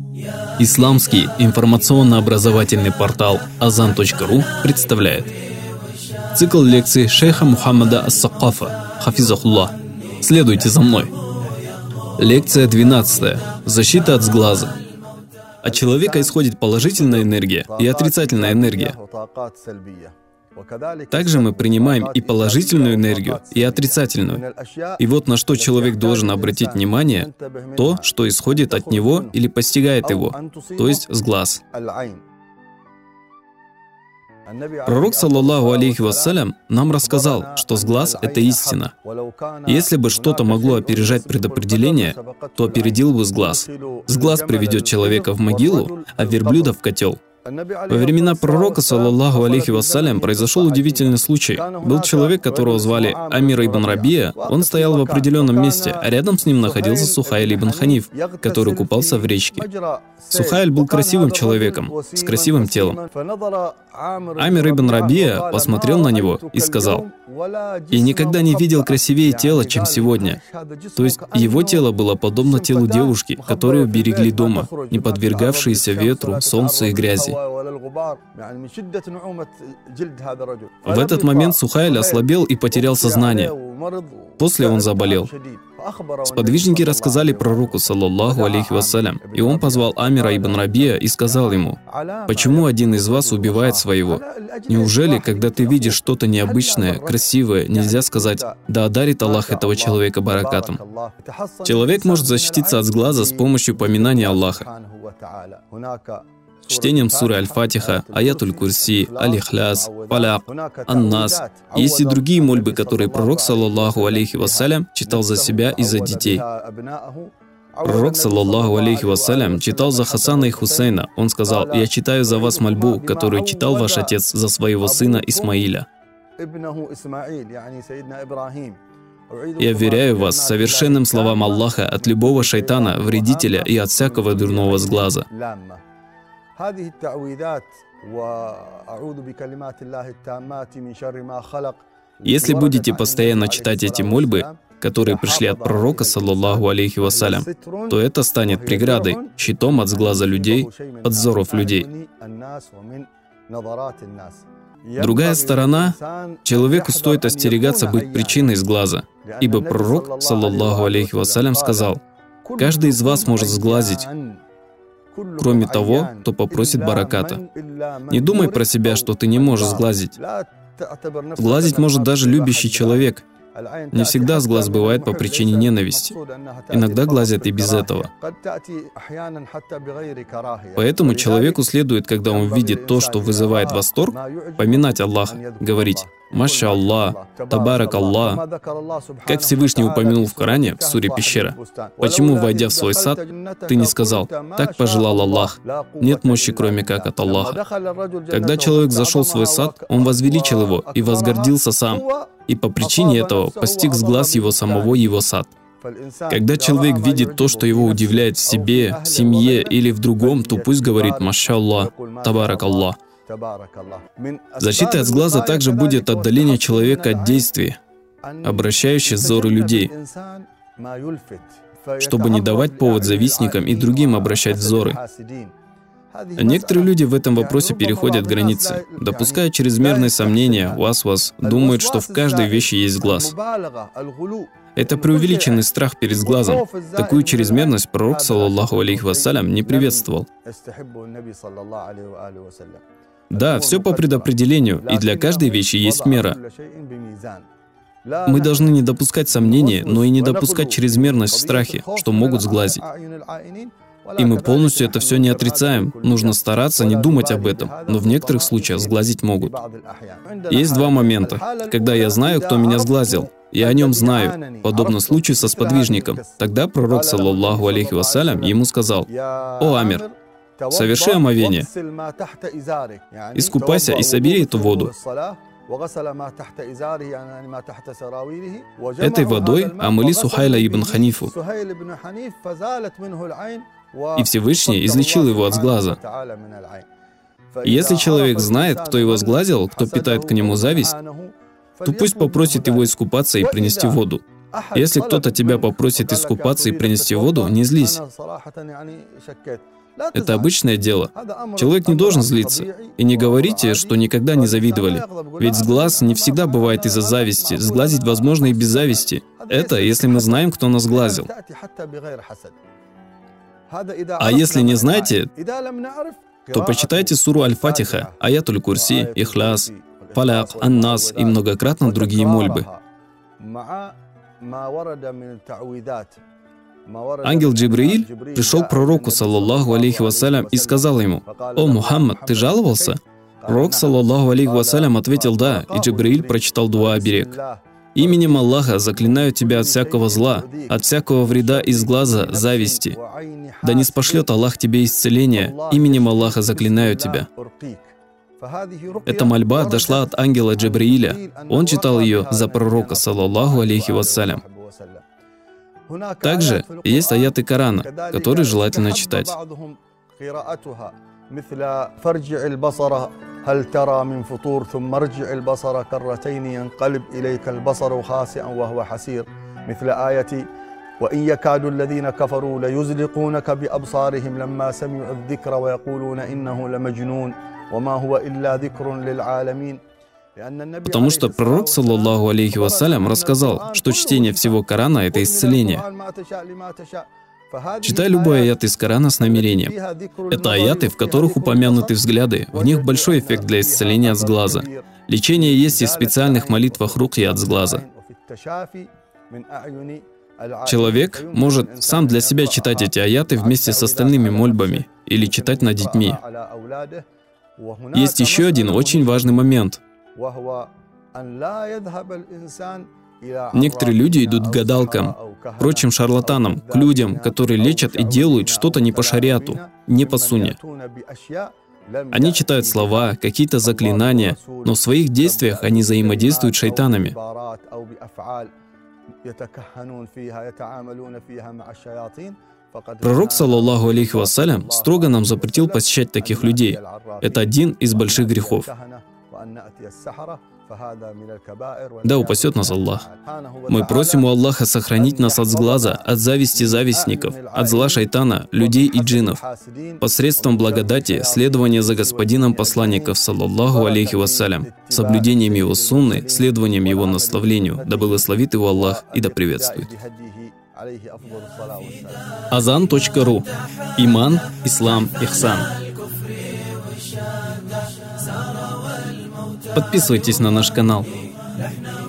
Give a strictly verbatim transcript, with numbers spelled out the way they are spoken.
Исламский информационно-образовательный портал азан точка ру представляет цикл лекций шейха Мухаммада ас-Сакафа, хафизахуллах. Следуйте за мной. Лекция двенадцатая. Защита от сглаза. От человека исходит положительная энергия и отрицательная энергия. Также мы принимаем и положительную энергию, и отрицательную. И вот на что человек должен обратить внимание, то, что исходит от него или постигает его, то есть сглаз. Пророк, саллаллаху алейхи вассалям, нам рассказал, что сглаз — это истина. Если бы что-то могло опережать предопределение, то опередил бы сглаз. Сглаз приведет человека в могилу, а верблюда в котел. Во времена пророка, саллаллаху алейхи вассалям, произошел удивительный случай. Был человек, которого звали Амир ибн Рабия. Он стоял в определенном месте, а рядом с ним находился Сухайль ибн Ханиф, который купался в речке. Сухайль был красивым человеком, с красивым телом. Амир ибн Рабия посмотрел на него и сказал: «Я никогда не видел красивее тела, чем сегодня». То есть его тело было подобно телу девушки, которую берегли дома, не подвергавшиеся ветру, солнцу и грязи. В этот момент Сухайль ослабел и потерял сознание. После он заболел. Сподвижники рассказали пророку, саллаллаху алейхи вассалям, и он позвал Амира ибн Рабия и сказал ему: «Почему один из вас убивает своего? Неужели, когда ты видишь что-то необычное, красивое, нельзя сказать: да одарит Аллах этого человека баракатом?» Человек может защититься от сглаза с помощью поминания Аллаха. Чтением суры Аль-Фатиха, Аятуль Курси, Аль-Ихляс, Фаляк, Ан-Нас. Есть и другие мольбы, которые пророк, саллаллаху алейхи вассалям, читал за себя и за детей. Пророк, саллаллаху алейхи вассалям, читал за Хасана и Хусейна. Он сказал: «Я читаю за вас мольбу, которую читал ваш отец за своего сына Исмаиля. Я вверяю вас совершенным словам Аллаха от любого шайтана, вредителя и от всякого дурного сглаза». Если будете постоянно читать эти мольбы, которые пришли от пророка, саллаллаху алейхи вассалям, то это станет преградой, щитом от сглаза людей, от взоров людей. Другая сторона, человеку стоит остерегаться быть причиной сглаза, ибо пророк, саллаллаху алейхи вассалям, сказал: «Каждый из вас может сглазить, кроме того, кто попросит бараката». Не думай про себя, что ты не можешь сглазить. Сглазить может даже любящий человек. Не всегда сглаз бывает по причине ненависти. Иногда глазят и без этого. Поэтому человеку следует, когда он видит то, что вызывает восторг, поминать Аллаха, говорить: «Маша Аллах, Табарак Аллах», как Всевышний упомянул в Коране в суре Пещера. Почему, войдя в свой сад, ты не сказал: «Так пожелал Аллах, нет мощи, кроме как от Аллаха». Когда человек зашел в свой сад, он возвеличил его и возгордился сам, и по причине этого постиг сглаз его самого его сад. Когда человек видит то, что его удивляет в себе, в семье или в другом, то пусть говорит: «Маша Аллах, Табарак Аллах». Защитой от сглаза также будет отдаление человека от действий, обращающих взоры людей, чтобы не давать повод завистникам и другим обращать взоры. Некоторые люди в этом вопросе переходят границы, допуская чрезмерные сомнения, васвас, думают, что в каждой вещи есть глаз. Это преувеличенный страх перед сглазом. Такую чрезмерность пророк, саллаллаху алейхи вассалям, не приветствовал. Да, все по предопределению, и для каждой вещи есть мера. Мы должны не допускать сомнений, но и не допускать чрезмерность в страхе, что могут сглазить. И мы полностью это все не отрицаем. Нужно стараться не думать об этом, но в некоторых случаях сглазить могут. Есть два момента, когда я знаю, кто меня сглазил. Я о нем знаю, подобно случаю со сподвижником. Тогда пророк, саллаллаху алейхи вассалям, ему сказал: «О Амир, соверши омовение, искупайся и собери эту воду». Этой водой омыли Сухайля ибн Ханифу, и Всевышний излечил его от сглаза. И если человек знает, кто его сглазил, кто питает к нему зависть, то пусть попросит его искупаться и принести воду. Если кто-то тебя попросит искупаться и принести воду, не злись. Это обычное дело. Человек не должен злиться. И не говорите, что никогда не завидовали. Ведь сглаз не всегда бывает из-за зависти. Сглазить возможно и без зависти. Это если мы знаем, кто нас сглазил. А если не знаете, то почитайте суру Аль-Фатиха, Аятуль Курси, Ихляс, Фаляк, Ан-Нас и многократно другие мольбы. Ангел Джибраиль пришел к пророку, саллаллаху алейхи вассалям, и сказал ему: «О, Мухаммад, ты жаловался?» Пророк, саллаллаху алейхи вассалям, ответил: «Да», и Джибраиль прочитал дуа оберег. «Именем Аллаха заклинаю тебя от всякого зла, от всякого вреда из глаза, зависти. Да не спошлет Аллах тебе исцеление, именем Аллаха заклинаю тебя». Эта мольба дошла от ангела Джибраиля. Он читал ее за пророка, саллаллаху алейхи вассалям. Также есть аяты Корана, которые желательно читать. وإن يكاد الذين كفروا ليزلقونك بأبصارهم لما سمعوا الذكر ويقولون إنه لمجنون وما هو إلا ذكر للعالمين. Потому что пророк, саллаллаху алейхи вассалям, рассказал, что чтение всего Корана — это исцеление. Читай любой аят из Корана с намерением. Это аяты, в которых упомянуты взгляды. В них большой эффект для исцеления от сглаза. Лечение есть и в специальных молитвах рукья от сглаза. Человек может сам для себя читать эти аяты вместе с остальными мольбами или читать над детьми. Есть еще один очень важный момент. Некоторые люди идут к гадалкам, прочим шарлатанам, к людям, которые лечат и делают что-то не по шариату, не по сунне. Они читают слова, какие-то заклинания, но в своих действиях они взаимодействуют с шайтанами. Пророк, саллаллаху алейхи вассалям, строго нам запретил посещать таких людей. Это один из больших грехов. Да упасет нас Аллах. Мы просим у Аллаха сохранить нас от сглаза, от зависти завистников, от зла шайтана, людей и джиннов, посредством благодати, следования за господином посланников, саллаллаху алейхи вассалям, соблюдением его сунны, следованием его наставлению, да благословит его Аллах и да приветствует. Азан точка ру. Иман, ислам, ихсан. Подписывайтесь на наш канал.